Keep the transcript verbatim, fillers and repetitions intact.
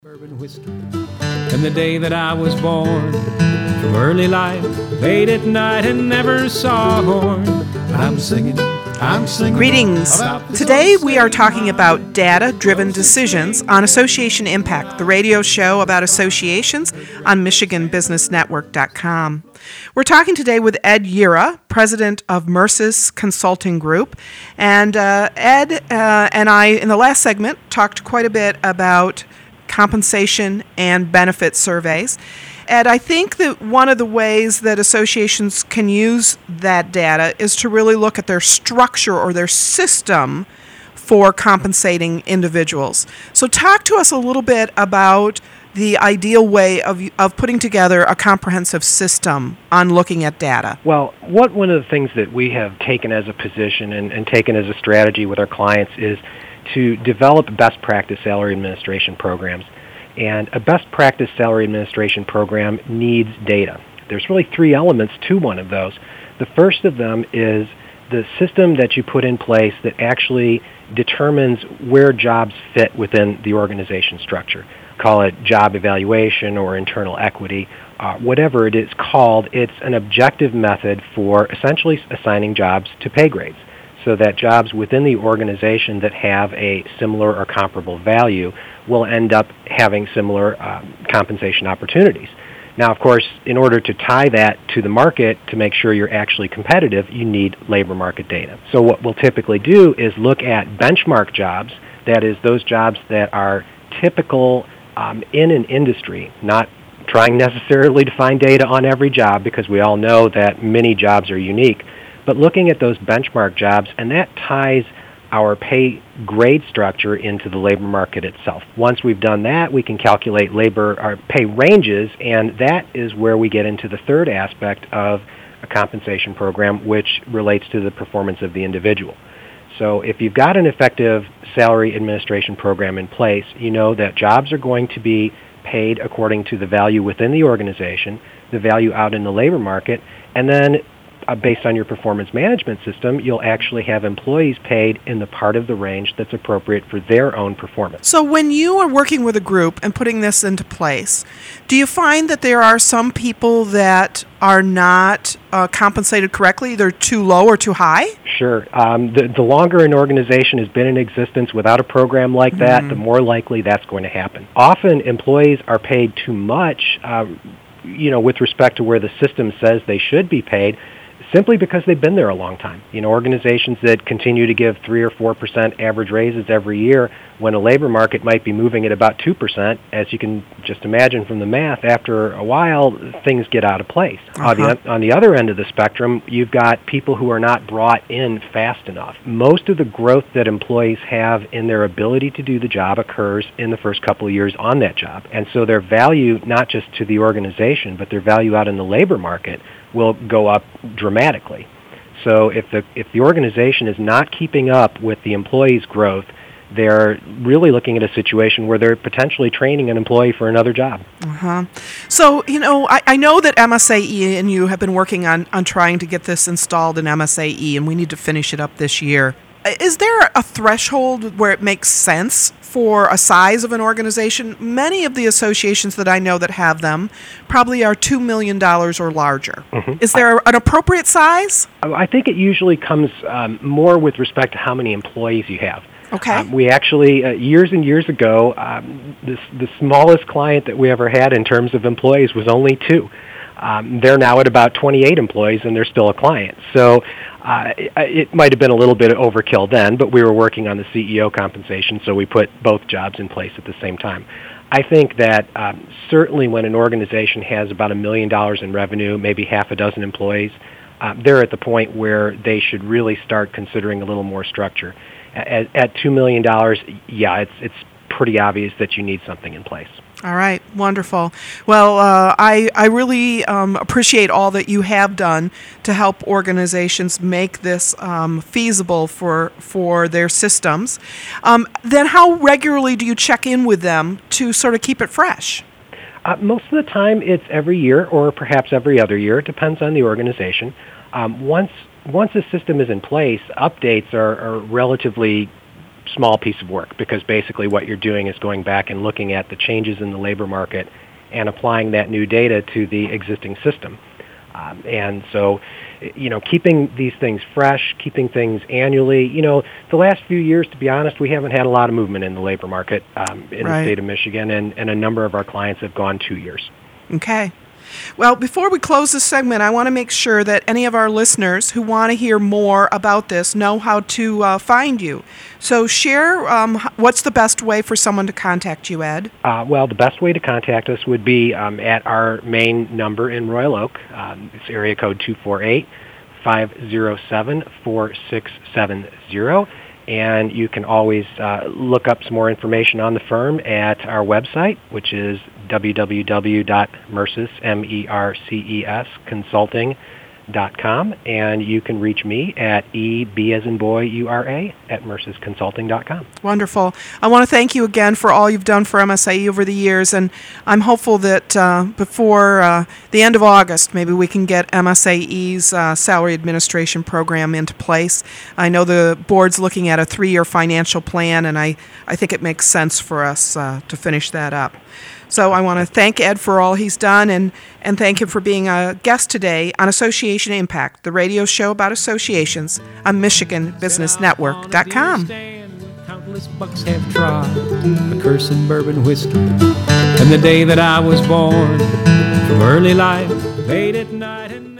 Bourbon whiskey. And the day that I was born, from early light, late at night, and never saw a horn. But I'm singing, I'm singing. Greetings. Today we are talking about data-driven decisions on Association Impact, the radio show about associations on Michigan Business Network dot com. We're talking today with Ed Yura, president of Mercis Consulting Group. And uh, Ed uh, and I, in the last segment, talked quite a bit about compensation and benefit surveys. And I think that one of the ways that associations can use that data is to really look at their structure or their system for compensating individuals. So talk to us a little bit about the ideal way of of putting together a comprehensive system on looking at data. Well, what one of the things that we have taken as a position and, and taken as a strategy with our clients is to develop best practice salary administration programs. And a best practice salary administration program needs data. There's really three elements to one of those. The first of them is the system that you put in place that actually determines where jobs fit within the organization structure. Call it job evaluation or internal equity, uh, whatever it is called. It's an objective method for essentially assigning jobs to pay grades, so that jobs within the organization that have a similar or comparable value will end up having similar um, compensation opportunities. Now, of course, in order to tie that to the market to make sure you're actually competitive, you need labor market data. So what we'll typically do is look at benchmark jobs, that is, those jobs that are typical um, in an industry, not trying necessarily to find data on every job because we all know that many jobs are unique, but looking at those benchmark jobs, and that ties our pay grade structure into the labor market itself. Once we've done that, we can calculate labor or pay ranges, and that is where we get into the third aspect of a compensation program, which relates to the performance of the individual. So if you've got an effective salary administration program in place, you know that jobs are going to be paid according to the value within the organization, the value out in the labor market, and then Uh, based on your performance management system, you'll actually have employees paid in the part of the range that's appropriate for their own performance. So when you are working with a group and putting this into place, do you find that there are some people that are not uh, compensated correctly, either too low or too high? Sure. Um, the, the longer an organization has been in existence without a program like that, mm-hmm. the more likely that's going to happen. Often employees are paid too much, uh, you know, with respect to where the system says they should be paid, simply because they've been there a long time. You know, organizations that continue to give three or four percent average raises every year when a labor market might be moving at about two percent, as you can just imagine from the math, after a while, things get out of place. Uh-huh. On, the, on the other end of the spectrum, you've got people who are not brought in fast enough. Most of the growth that employees have in their ability to do the job occurs in the first couple of years on that job. And so their value, not just to the organization, but their value out in the labor market will go up dramatically. So if the if the organization is not keeping up with the employees' growth, they're really looking at a situation where they're potentially training an employee for another job. Uh-huh. So, you know, I, I know that M S A E and you have been working on, on trying to get this installed in M S A E, and we need to finish it up this year. Is there a threshold where it makes sense for a size of an organization? Many of the associations that I know that have them probably are two million dollars or larger. Mm-hmm. Is there an appropriate size? I think it usually comes um, more with respect to how many employees you have. Okay. Um, we actually, uh, years and years ago, um, this, the smallest client that we ever had in terms of employees was only two. Um, they're now at about twenty-eight employees, and they're still a client. So uh, it, it might have been a little bit of overkill then, but we were working on the C E O compensation, so we put both jobs in place at the same time. I think that um, certainly when an organization has about a million dollars in revenue, maybe half a dozen employees, uh, they're at the point where they should really start considering a little more structure. At, at two million dollars, yeah, it's it's pretty obvious that you need something in place. All right, wonderful. Well, uh, I, I really um, appreciate all that you have done to help organizations make this um, feasible for for their systems. Um, then how regularly do you check in with them to sort of keep it fresh? Uh, most of the time it's every year or perhaps every other year. It depends on the organization. Um, once once a system is in place, updates are, are relatively small piece of work, because basically what you're doing is going back and looking at the changes in the labor market and applying that new data to the existing system. Um, and so, you know, keeping these things fresh, keeping things annually. You know, the last few years, to be honest, we haven't had a lot of movement in the labor market um, in right. the state of Michigan, and, and a number of our clients have gone two years. Okay. Well, before we close this segment, I want to make sure that any of our listeners who want to hear more about this know how to uh, find you. So share um, what's the best way for someone to contact you, Ed? Uh, well, the best way to contact us would be um, at our main number in Royal Oak. Um, it's area code two four eight, five zero seven, four six seven zero. And you can always uh, look up some more information on the firm at our website, which is w w w dot merces, M E R C E S, consulting dot com. And you can reach me at E, B as in boy, U R A, at merces consulting dot com. Wonderful. I want to thank you again for all you've done for M S I E over the years, and I'm hopeful that uh, before uh, the end of August, maybe we can get M S I E's uh, salary administration program into place. I know the board's looking at a three-year financial plan, and I, I think it makes sense for us uh, to finish that up. So I want to thank Ed for all he's done, and, and thank him for being a guest today on Association Impact, the radio show about associations on Michigan Business Network dot com. Countless bucks have trod a cursed bourbon whiskey, and the day that I was born, from early life, late at night and